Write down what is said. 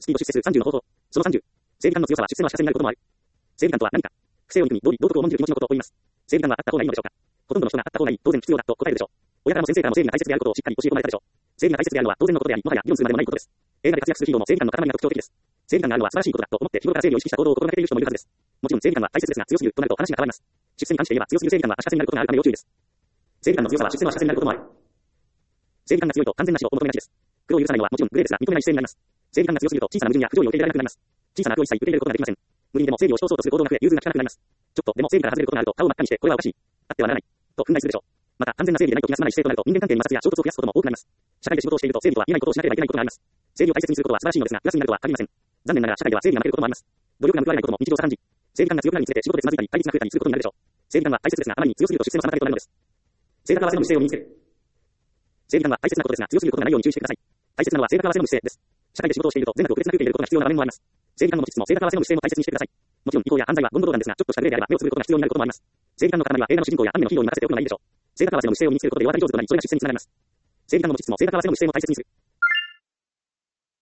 スピード出世数30の方法。その30。正義感の強さは出世の足かせになることもある。正義感とは何か。不正を憎み、道徳を重んじる気持ちのことを言います。正義感はあった方がいいのでしょうか。ほとんどの人があった方がいい、当然必要だと答えるでしょう。親からも先生からも正義が大切であることをしっかり教え込まれたでしょう。正義が大切であるのは当然のことであり、もはや議論するまでもないことです。映画で活躍するヒーローも正義感の塊が特徴的です。正義感があるのは素晴らしいことだと思って日頃から正義を意識した行動を心がけている人もいるはずです。もちろん正義感は大切ですが、強すぎるとなると話が変わります。出世に関して言えば強すぎる正義感は足かせになることがあるため要注意です。正義感の強さは出世の足かせになることもある。正義感が強いと完全な死をお求めがちです。苦を許さないのはもちろんグレーですが認めない姿勢になります。正義感が強すぎると小さな矛盾や不条理を受け入れられなくなります。小さな悪を一切受け入れることができません。無理にでも正義を主張そうとする行動が増え、融通が利かなくなります。ちょっとでも正義から外れることがあると顔を真っ赤にして、これはおかしい。あってはならない。と憤慨するでしょう。また、完全な正義でないと気が済まない姿勢となると人間関係に摩擦や衝突を増やすことも多くなります。社会で仕事をしていると正義とは言えないことをしなければいけないことがあります。正義を大切にすることは素晴らしいのですが、プラスになるとは限りません。残念ながら社会では正義が負けることもあります。努力が報われないことも日常茶飯事。正義感が強くなるにつれて仕事でつまずいたり対立が増えたりすることになるでしょう。正義感は大切ですが、あまりに強すぎると出世の妨げとなるのです。正確合わせの姿勢を身につける。正義感は大切なことですが、強すぎることがないように注意してください。大切なのは正確合わせの姿勢です。社会で仕事をしていると全額を別な空気に入れることが必要な場面もあります。正義感の持ちつつも正確合わせの姿勢も大切にしてください。もちろん違法や犯罪は言語道断ですが、ちょっとしたグレーであれば目をつぶることが必要になることもあります。正義感の塊は映画の主人公やアニメのヒーローに任せておくのがいいでしょう。正確合わせの姿勢を身につけることで世渡り上手となり、それが出世につながります。正義感の持ちつつも正確合わせの姿勢も大切にする。